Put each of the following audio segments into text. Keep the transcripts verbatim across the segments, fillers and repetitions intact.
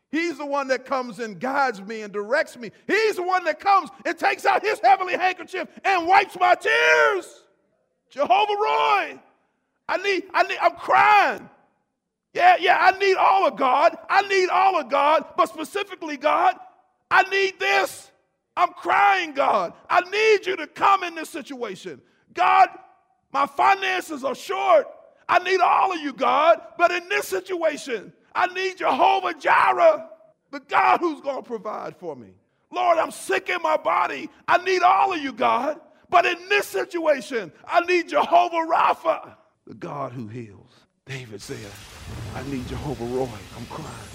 He's the one that comes and guides me and directs me. He's the one that comes and takes out his heavenly handkerchief and wipes my tears. Jehovah Roy. I need, I need, I'm crying. Yeah, yeah, I need all of God. I need all of God, but specifically, God, I need this. I'm crying, God. I need you to come in this situation. God, my finances are short. I need all of you, God, but in this situation, I need Jehovah Jireh, the God who's going to provide for me. Lord, I'm sick in my body. I need all of you, God, but in this situation, I need Jehovah Rapha, the God who heals. David said, I need Jehovah Roy. I'm crying.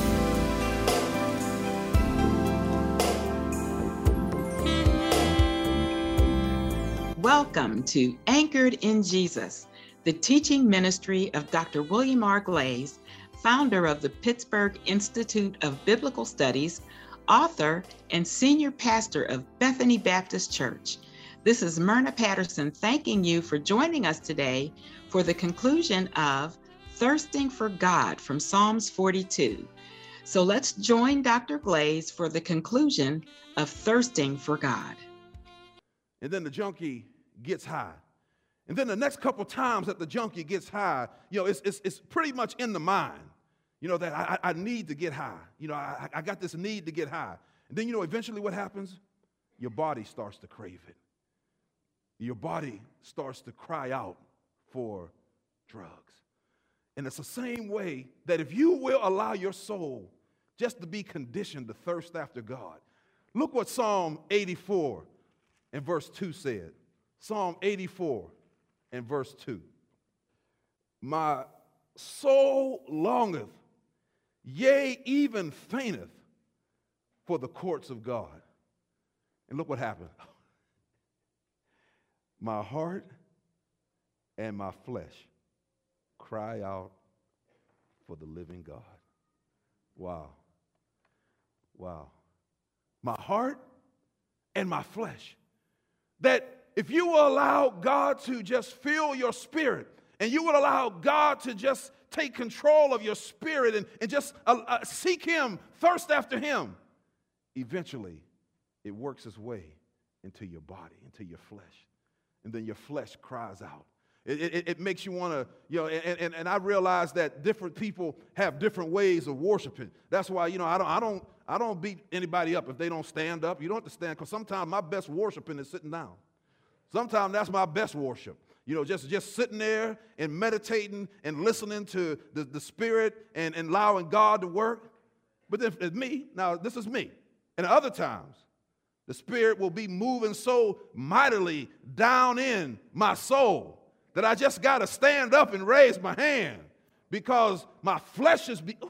Welcome to Anchored in Jesus, the teaching ministry of Doctor William R. Glaze, founder of the Pittsburgh Institute of Biblical Studies, author, and senior pastor of Bethany Baptist Church. This is Myrna Patterson thanking you for joining us today for the conclusion of Thirsting for God from Psalms forty-two. So let's join Doctor Glaze for the conclusion of Thirsting for God. And then the junkie gets high. And then the next couple times that the junkie gets high, you know, it's, it's, it's pretty much in the mind, you know, that I, I need to get high. You know, I, I got this need to get high. And then, you know, eventually what happens? Your body starts to crave it. Your body starts to cry out for drugs. And it's the same way that if you will allow your soul just to be conditioned to thirst after God. Look what Psalm eighty-four and verse two said. Psalm eighty-four and verse two. My soul longeth, yea, even fainteth for the courts of God. And look what happened. My heart and my flesh cry out for the living God. Wow. Wow. My heart and my flesh. That if you will allow God to just fill your spirit, and you would allow God to just take control of your spirit and, and just uh, uh, seek Him, thirst after Him, eventually it works its way into your body, into your flesh. And then your flesh cries out. It, it, it makes you want to, you know, and, and, and I realize that different people have different ways of worshiping. That's why, you know, I don't, I don't, I don't beat anybody up if they don't stand up. You don't have to stand, because sometimes my best worshiping is sitting down. Sometimes that's my best worship. You know, just, just sitting there and meditating and listening to the, the Spirit and, and allowing God to work. But then it's me. Now, this is me. And other times, the Spirit will be moving so mightily down in my soul that I just got to stand up and raise my hand because my flesh is... Be-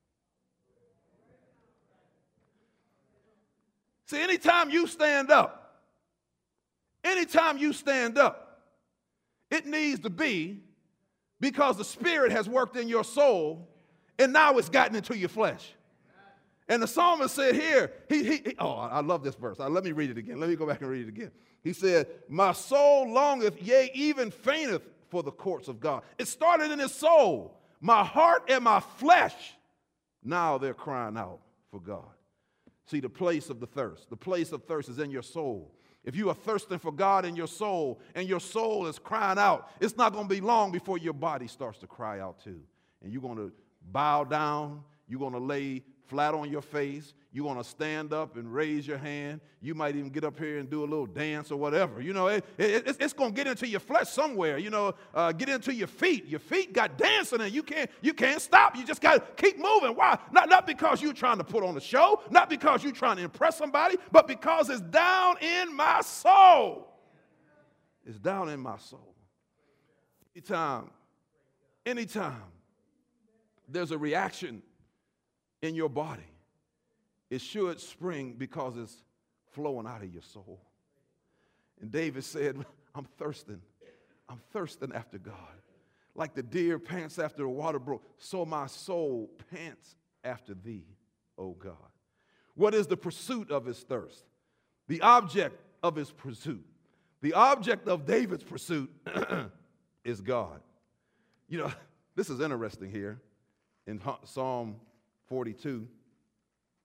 See, anytime you stand up, anytime you stand up, it needs to be because the Spirit has worked in your soul and now it's gotten into your flesh. And the psalmist said here, he, he, he oh, I love this verse. Uh, let me read it again. Let me go back and read it again. He said, my soul longeth, yea, even fainteth for the courts of God. It started in his soul. My heart and my flesh, now they're crying out for God. See, the place of the thirst, the place of thirst is in your soul. If you are thirsting for God in your soul and your soul is crying out, it's not going to be long before your body starts to cry out too. And you're going to bow down. You're going to lay flat on your face. You're going to stand up and raise your hand. You might even get up here and do a little dance or whatever. You know, it, it, it's going to get into your flesh somewhere. You know, uh, get into your feet. Your feet got dancing and you can't, you can't stop. You just got to keep moving. Why? Not, not because you're trying to put on a show, not because you're trying to impress somebody, but because it's down in my soul. It's down in my soul. Anytime, anytime there's a reaction in your body, it should spring because it's flowing out of your soul. And David said, I'm thirsting. I'm thirsting after God. Like the deer pants after the water brook, so my soul pants after thee, O God. What is the pursuit of his thirst? The object of his pursuit. The object of David's pursuit is God. You know, this is interesting here in Psalm forty-two.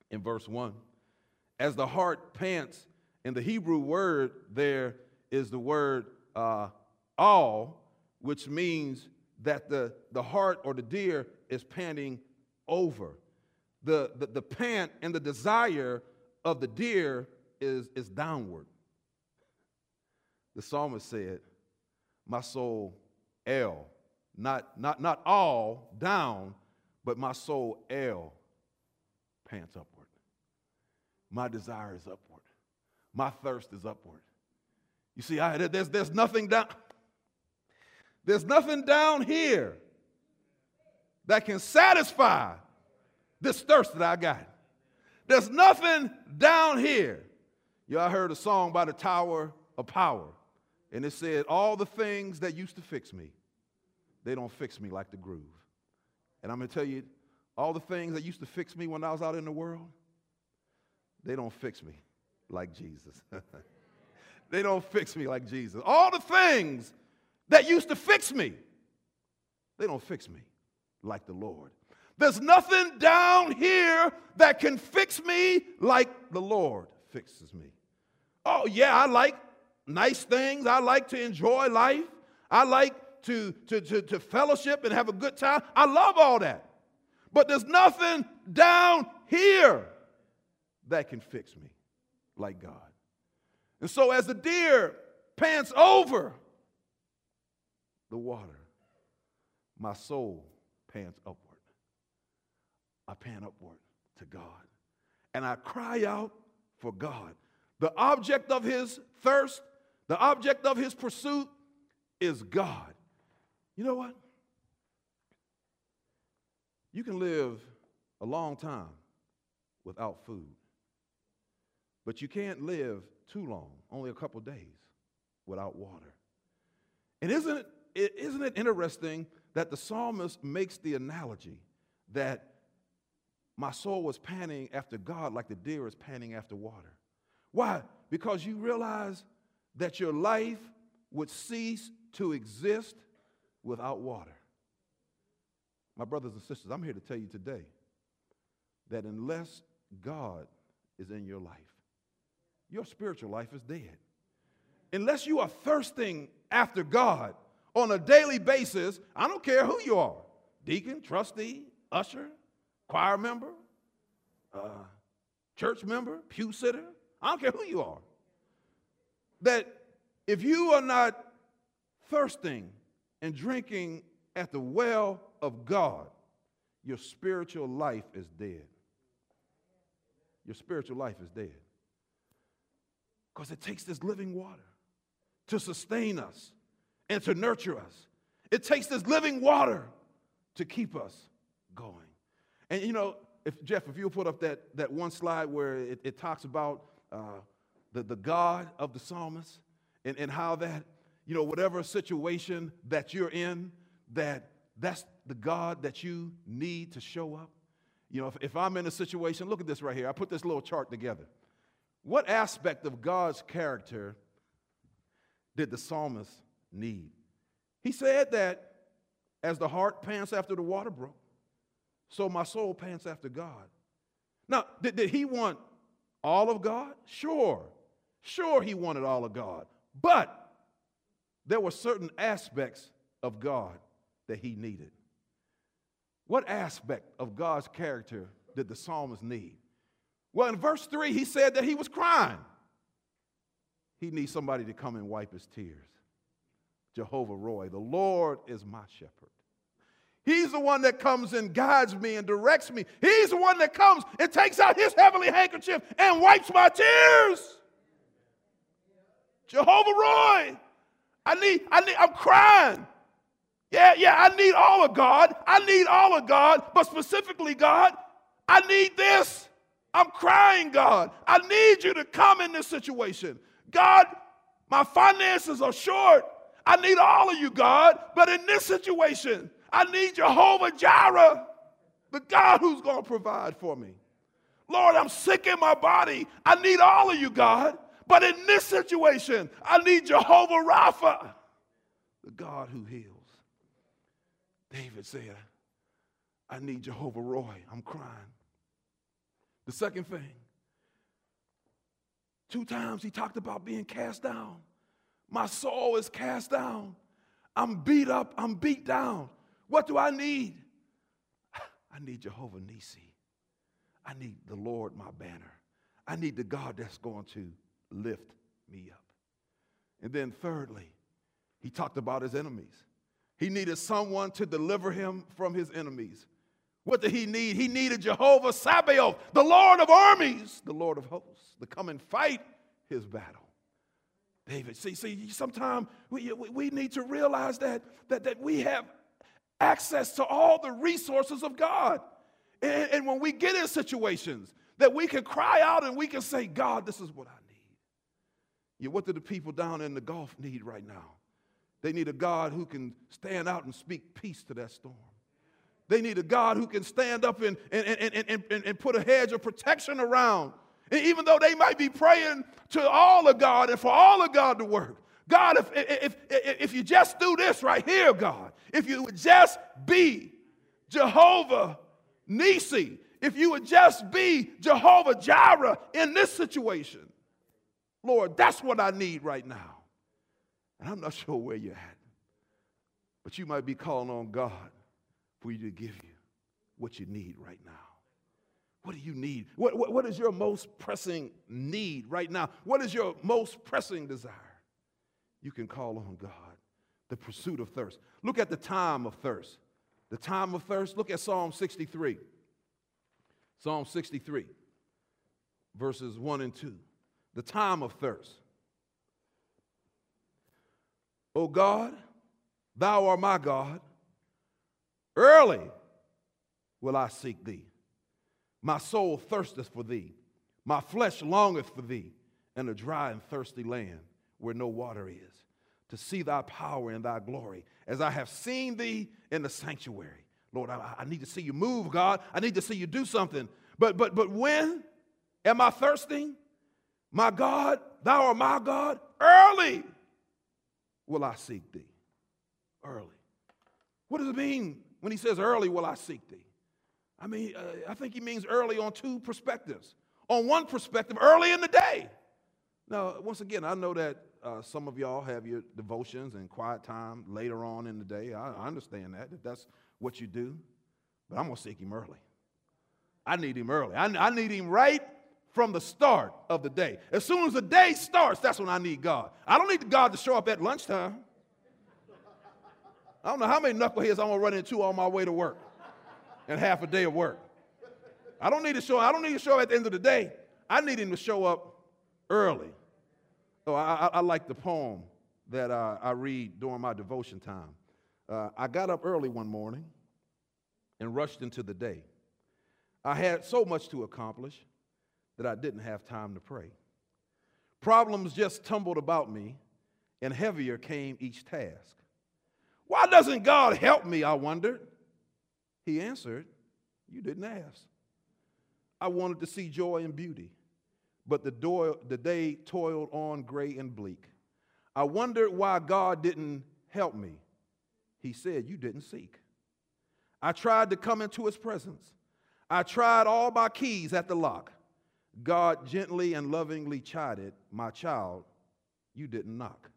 in verse one. As the hart pants, and the Hebrew word there is the word uh, all, which means that the, the hart or the deer is panting over. The, the, the pant and the desire of the deer is, is downward. The psalmist said, my soul, El, not, not, not all, down, but my soul, El, pants upward. My desire is upward. My thirst is upward. You see, I, there's, there's nothing down, there's nothing down here that can satisfy this thirst that I got. There's nothing down here. Y'all heard a song by the Tower of Power, and it said, all the things that used to fix me, they don't fix me like the groove. And I'm going to tell you, all the things that used to fix me when I was out in the world, they don't fix me like Jesus. They don't fix me like Jesus. All the things that used to fix me, they don't fix me like the Lord. There's nothing down here that can fix me like the Lord fixes me. Oh, yeah, I like nice things. I like to enjoy life. I like to, to, to, to fellowship and have a good time. I love all that. But there's nothing down here that can fix me like God. And so as the deer pants over the water, my soul pants upward. I pant upward to God. And I cry out for God. The object of his thirst, the object of his pursuit is God. You know what? You can live a long time without food. But you can't live too long, only a couple days, without water. And isn't it, isn't it interesting that the psalmist makes the analogy that my soul was panting after God like the deer is panting after water? Why? Because you realize that your life would cease to exist without water. My brothers and sisters, I'm here to tell you today that unless God is in your life, your spiritual life is dead. Unless you are thirsting after God on a daily basis, I don't care who you are, deacon, trustee, usher, choir member, uh, church member, pew sitter, I don't care who you are, that if you are not thirsting and drinking at the well of God, your spiritual life is dead. Your spiritual life is dead. Because it takes this living water to sustain us and to nurture us. It takes this living water to keep us going. And you know, if Jeff, if you'll put up that, that one slide where it, it talks about uh, the, the God of the psalmist and, and how that, you know, whatever situation that you're in, that that's the God that you need to show up. You know, if, if I'm in a situation, look at this right here. I put this little chart together. What aspect of God's character did the psalmist need? He said that as the hart pants after the water brook, so my soul pants after God. Now, did, did he want all of God? Sure. Sure he wanted all of God. But there were certain aspects of God that he needed. What aspect of God's character did the psalmist need? Well, in verse three, he said that he was crying. He needs somebody to come and wipe his tears. Jehovah Roy, the Lord is my shepherd. He's the one that comes and guides me and directs me. He's the one that comes and takes out his heavenly handkerchief and wipes my tears. Jehovah Roy, I need, I need, I'm crying. Yeah, yeah, I need all of God. I need all of God, but specifically, God, I need this. I'm crying, God. I need you to come in this situation. God, my finances are short. I need all of you, God, but in this situation, I need Jehovah Jireh, the God who's going to provide for me. Lord, I'm sick in my body. I need all of you, God, but in this situation, I need Jehovah Rapha, the God who heals. David said, I need Jehovah Roy. I'm crying. The second thing, two times he talked about being cast down. My soul is cast down. I'm beat up. I'm beat down. What do I need? I need Jehovah Nissi. I need the Lord, my banner. I need the God that's going to lift me up. And then thirdly, he talked about his enemies. He needed someone to deliver him from his enemies. What did he need? He needed Jehovah Sabaoth, the Lord of armies, the Lord of hosts, to come and fight his battle. David, see, see, sometimes we, we need to realize that, that, that we have access to all the resources of God. And, and when we get in situations that we can cry out and we can say, God, this is what I need. Yeah, what do the people down in the Gulf need right now? They need a God who can stand out and speak peace to that storm. They need a God who can stand up and, and, and, and, and, and put a hedge of protection around. And even though they might be praying to all of God and for all of God to work, God, if, if, if, if you just do this right here, God, if you would just be Jehovah Nissi, if you would just be Jehovah Jireh in this situation, Lord, that's what I need right now. And I'm not sure where you're at, but you might be calling on God for you to give you what you need right now. What do you need? What, what, what is your most pressing need right now? What is your most pressing desire? You can call on God. The pursuit of thirst. Look at the time of thirst. The time of thirst. Look at Psalm sixty-three. Psalm sixty-three, verses one and two. The time of thirst. O God, thou art my God. Early will I seek thee. My soul thirsteth for thee. My flesh longeth for thee in a dry and thirsty land where no water is, to see thy power and thy glory, as I have seen thee in the sanctuary. Lord, I, I need to see you move, God. I need to see you do something. But, but, but when am I thirsting? My God, thou art my God. Early will I seek thee. Early. What does it mean when he says early will I seek thee? I mean, uh, I think he means early on two perspectives. On one perspective, early in the day. Now, once again, I know that uh, some of y'all have your devotions and quiet time later on in the day. I, I understand that, if that's what you do. But I'm going to seek him early. I need him early. I, I need him right from the start of the day. As soon as the day starts, that's when I need God. I don't need God to show up at lunchtime. I don't know how many knuckleheads I'm going to run into on my way to work and half a day of work. I don't need to show I don't need to show up at the end of the day. I need him to show up early. So I, I, I like the poem that uh, I read during my devotion time. Uh, I got up early one morning and rushed into the day. I had so much to accomplish that I didn't have time to pray. Problems just tumbled about me, and heavier came each task. Why doesn't God help me, I wondered. He answered, you didn't ask. I wanted to see joy and beauty, but the, do- the day toiled on gray and bleak. I wondered why God didn't help me. He said, you didn't seek. I tried to come into his presence. I tried all my keys at the lock. God gently and lovingly chided, my child, you didn't knock.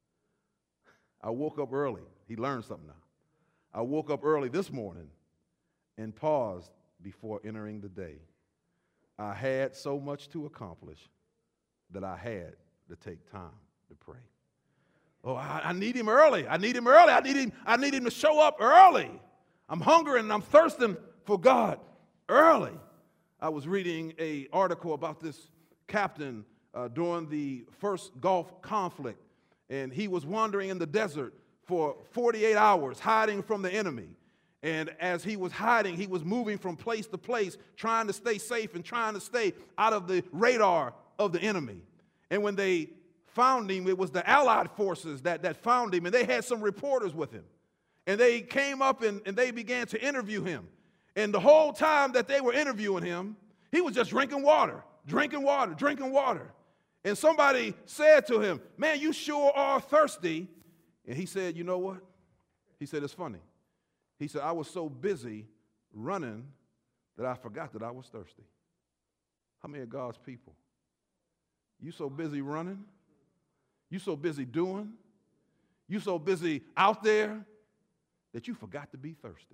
I woke up early. He learned something now. I woke up early this morning and paused before entering the day. I had so much to accomplish that I had to take time to pray. Oh, I, I need him early. I need him early. I need him, I need him to show up early. I'm hungry and I'm thirsting for God early. I was reading an article about this captain uh, during the first Gulf conflict, and he was wandering in the desert for forty-eight hours, hiding from the enemy. And as he was hiding, he was moving from place to place, trying to stay safe and trying to stay out of the radar of the enemy. And when they found him, it was the Allied forces that, that found him, and they had some reporters with him. And they came up and, and they began to interview him. And the whole time that they were interviewing him, he was just drinking water, drinking water, drinking water. And somebody said to him, man, you sure are thirsty. And he said, you know what? He said, it's funny. He said, I was so busy running that I forgot that I was thirsty. How many of God's people? You so busy running? You so busy doing? You so busy out there that you forgot to be thirsty.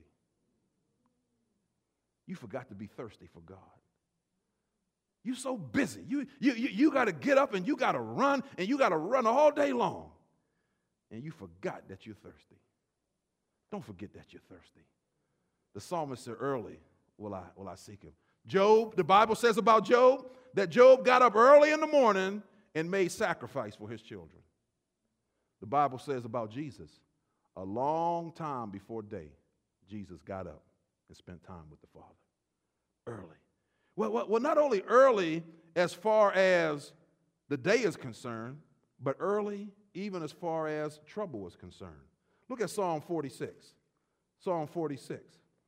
You forgot to be thirsty for God. You so busy. You, you, you, you got to get up and you got to run and you got to run all day long. And you forgot that you're thirsty. Don't forget that you're thirsty. The psalmist said, early will I, will I seek him. Job, the Bible says about Job, that Job got up early in the morning and made sacrifice for his children. The Bible says about Jesus, a long time before day, Jesus got up and spent time with the Father. Early. Well, well, well, not only early as far as the day is concerned, but early even as far as trouble is concerned. Look at Psalm forty-six. Psalm forty-six.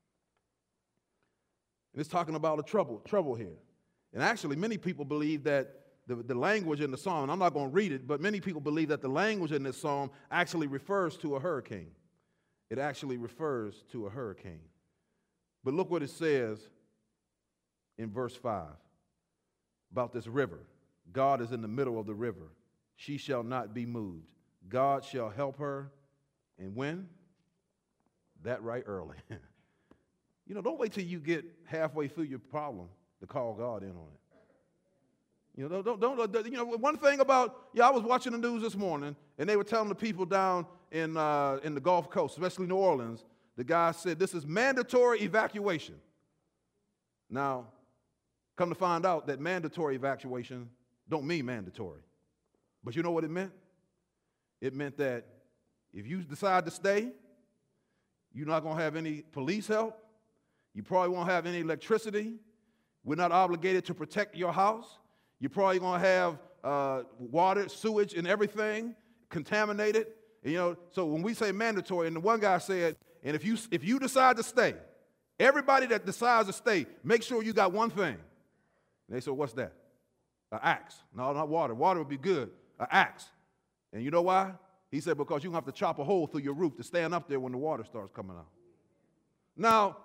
And it's talking about a trouble, trouble here. And actually, many people believe that the, the language in the psalm, and I'm not going to read it, but many people believe that the language in this psalm actually refers to a hurricane. It actually refers to a hurricane. But look what it says in verse five about this river. God is in the middle of the river. She shall not be moved. God shall help her. And when? That right early. You know, don't wait till you get halfway through your problem to call God in on it. You know, don't, don't, don't you know, one thing about, yeah, I was watching the news this morning, and they were telling the people down in, uh, in the Gulf Coast, especially New Orleans, the guy said, this is mandatory evacuation. Now, come to find out that mandatory evacuation don't mean mandatory. But you know what it meant? It meant that if you decide to stay, you're not going to have any police help. You probably won't have any electricity. We're not obligated to protect your house. You're probably going to have uh, water, sewage, and everything contaminated. And, you know, so when we say mandatory, and the one guy said, and if you if you decide to stay, everybody that decides to stay, make sure you got one thing. And they said, what's that? An axe. No, not water. Water would be good. An axe. And you know why? He said, because you're going to have to chop a hole through your roof to stand up there when the water starts coming out. Now,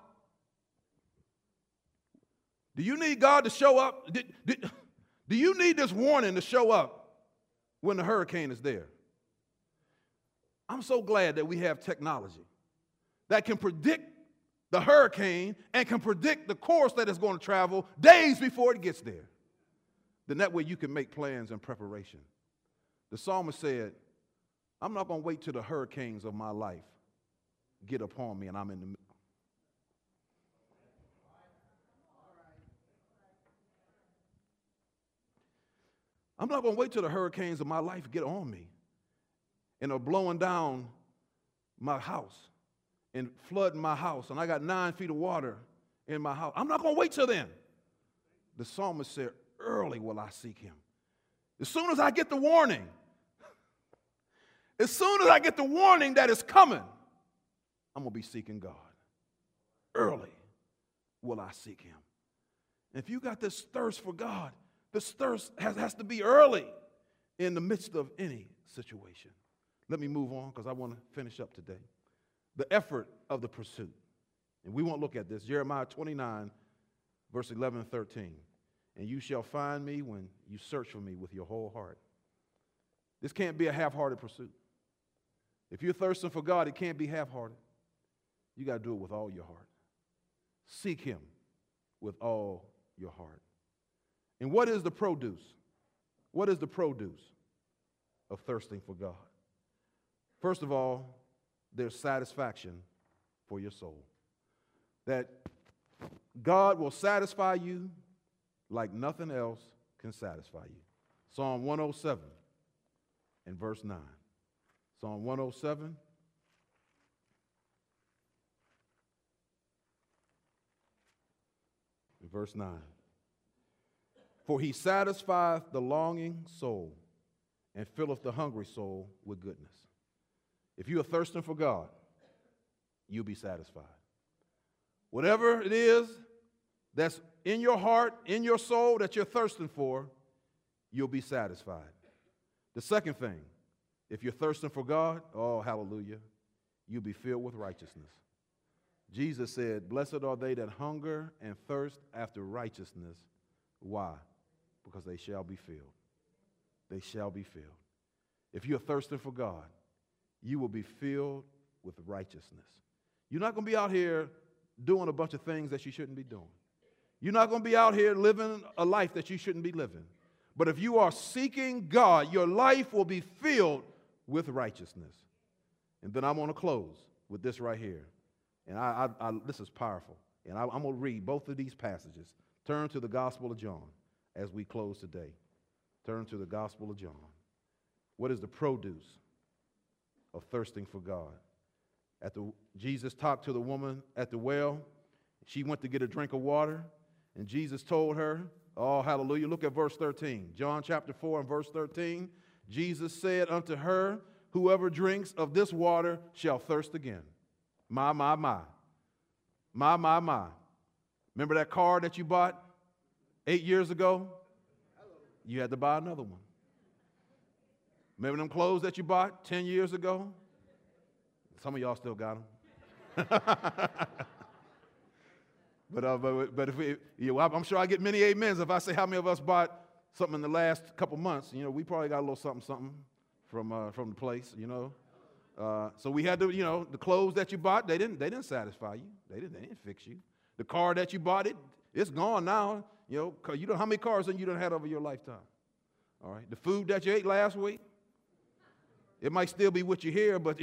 do you need God to show up? Did, did, do you need this warning to show up when the hurricane is there? I'm so glad that we have technology that can predict the hurricane and can predict the course that it's going to travel days before it gets there. Then that way you can make plans and preparation. The psalmist said, I'm not going to wait till the hurricanes of my life get upon me and I'm in the middle. I'm not going to wait till the hurricanes of my life get on me and are blowing down my house and flooding my house, and I got nine feet of water in my house. I'm not going to wait till then. The psalmist said, early will I seek him. As soon as I get the warning, as soon as I get the warning that it's coming, I'm going to be seeking God. Early will I seek him. And if you got this thirst for God, this thirst has, has to be early in the midst of any situation. Let me move on because I want to finish up today. The effort of the pursuit. And we won't look at this. Jeremiah twenty-nine, verse eleven and thirteen. And you shall find me when you search for me with your whole heart. This can't be a half-hearted pursuit. If you're thirsting for God, it can't be half-hearted. You got to do it with all your heart. Seek him with all your heart. And what is the produce? What is the produce of thirsting for God? First of all, there's satisfaction for your soul. That God will satisfy you like nothing else can satisfy you. Psalm one oh seven and verse nine. Psalm one oh seven. And verse nine. For he satisfieth the longing soul and filleth the hungry soul with goodness. If you are thirsting for God, you'll be satisfied. Whatever it is that's in your heart, in your soul that you're thirsting for, you'll be satisfied. The second thing, if you're thirsting for God, oh, hallelujah, you'll be filled with righteousness. Jesus said, blessed are they that hunger and thirst after righteousness, Why? Because they shall be filled. They shall be filled. If you're thirsting for God, you will be filled with righteousness. You're not going to be out here doing a bunch of things that you shouldn't be doing. You're not going to be out here living a life that you shouldn't be living. But if you are seeking God, your life will be filled with righteousness. And then I'm going to close with this right here. And I, I, I, this is powerful. And I, I'm going to read both of these passages. Turn to the Gospel of John as we close today. Turn to the Gospel of John. What is the produce of thirsting for God? At the, Jesus talked to the woman at the well. She went to get a drink of water, and Jesus told her, oh, hallelujah, look at verse thirteen. John chapter four and verse thirteen. Jesus said unto her, whoever drinks of this water shall thirst again. My, my, my. My, my, my. Remember that car that you bought eight years ago? You had to buy another one. Remember them clothes that you bought ten years ago? Some of y'all still got them. but, uh, but but if we, you know, I'm sure I get many amens if I say how many of us bought something in the last couple months. You know, we probably got a little something, something from uh, from the place. You know, uh, so we had to, you know, the clothes that you bought, they didn't they didn't satisfy you. They didn't they didn't fix you. The car that you bought, it it's gone now. You know, 'cause you know how many cars you done had over your lifetime. All right, the food that you ate last week. It might still be with you here, but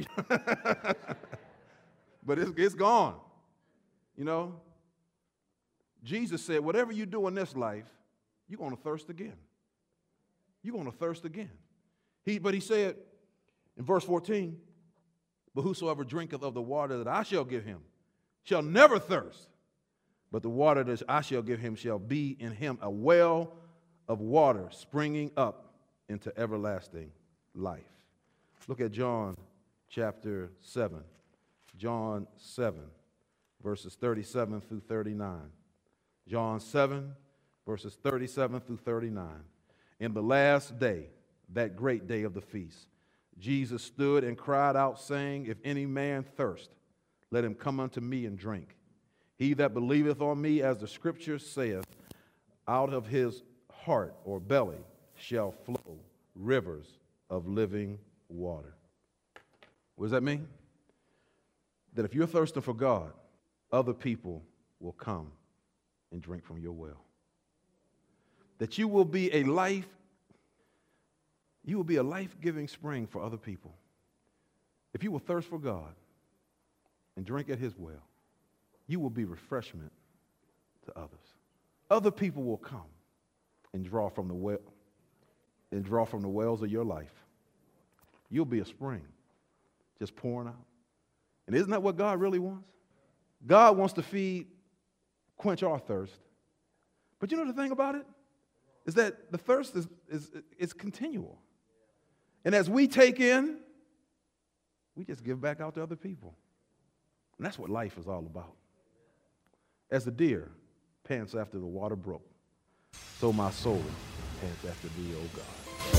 but it's, it's gone. You know, Jesus said, whatever you do in this life, you're going to thirst again. You're going to thirst again. He, but he said in verse fourteen, but whosoever drinketh of the water that I shall give him shall never thirst, but the water that I shall give him shall be in him a well of water springing up into everlasting life. Look at John chapter seven. John seven, verses thirty-seven through thirty-nine. John seven, verses thirty-seven through thirty-nine. In the last day, that great day of the feast, Jesus stood and cried out, saying, if any man thirst, let him come unto me and drink. He that believeth on me, as the scripture saith, out of his heart or belly shall flow rivers of living water. What does that mean? That if you're thirsting for God, other people will come and drink from your well. That you will be a life, you will be a life-giving spring for other people. If you will thirst for God and drink at his well, you will be refreshment to others. Other people will come and draw from the well, and draw from the wells of your life. You'll be a spring just pouring out. And isn't that what God really wants? God wants to feed, quench our thirst. But you know the thing about it? Is that the thirst is, is, is continual. And as we take in, we just give back out to other people. And that's what life is all about. As the deer pants after the water brook, so my soul pants after thee, O God.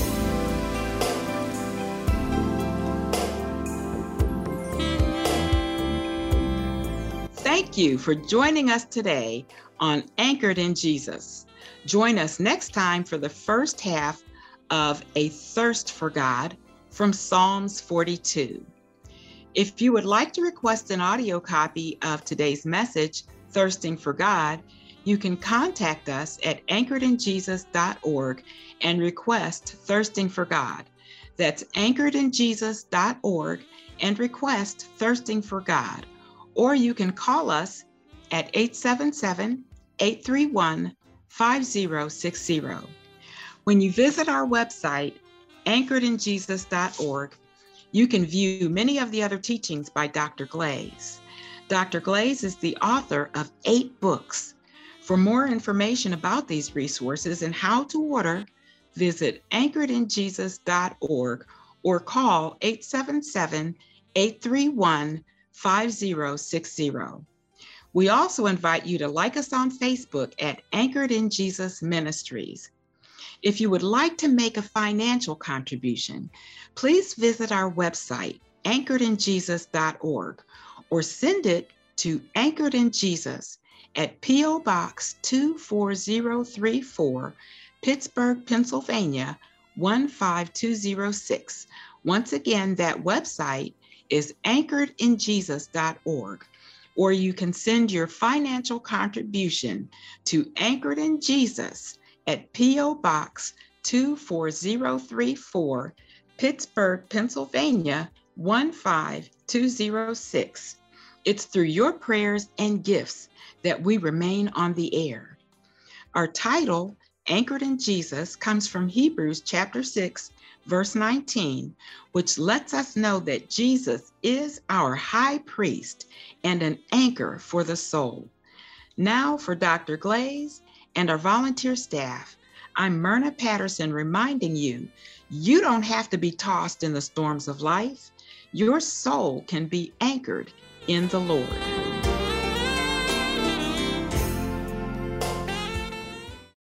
Thank you for joining us today on Anchored in Jesus. Join us next time for the first half of A Thirst for God from Psalms forty-two. If you would like to request an audio copy of today's message, Thirsting for God, you can contact us at anchored in jesus dot org and request Thirsting for God. That's anchored in jesus dot org and request Thirsting for God. Or you can call us at eight seven seven, eight three one, five zero six zero. When you visit our website, anchored in jesus dot org, you can view many of the other teachings by Doctor Glaze. Doctor Glaze is the author of eight books. For more information about these resources and how to order, visit anchored in jesus dot org or call eight seven seven, eight three one, five zero six zero. We also invite you to like us on Facebook at Anchored in Jesus Ministries. If you would like to make a financial contribution, please visit our website, anchored in jesus dot org, or send it to Anchored in Jesus, at P O. Box two four zero three four, Pittsburgh, Pennsylvania one five two zero six. Once again, that website is anchored in jesus dot org, or you can send your financial contribution to Anchored in Jesus at P O. Box two four zero three four, Pittsburgh, Pennsylvania one five two zero six. It's through your prayers and gifts that we remain on the air. Our title, Anchored in Jesus, comes from Hebrews chapter six, verse nineteen, which lets us know that Jesus is our high priest and an anchor for the soul. Now for Doctor Glaze and our volunteer staff, I'm Myrna Patterson reminding you, you don't have to be tossed in the storms of life. Your soul can be anchored in the Lord.